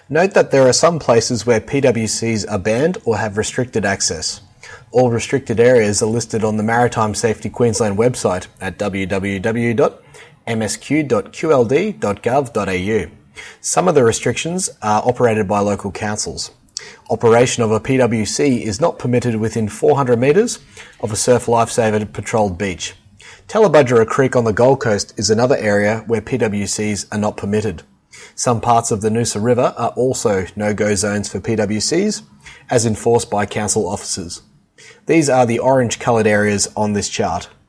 Note that there are some places where PWCs are banned or have restricted access. All restricted areas are listed on the Maritime Safety Queensland website at www.msq.qld.gov.au. Some of the restrictions are operated by local councils. Operation of a PWC is not permitted within 400 metres of a Surf Lifesaver patrolled beach. Tallebudgera Creek on the Gold Coast is another area where PWCs are not permitted. Some parts of the Noosa River are also no-go zones for PWCs, as enforced by council officers. These are the orange coloured areas on this chart.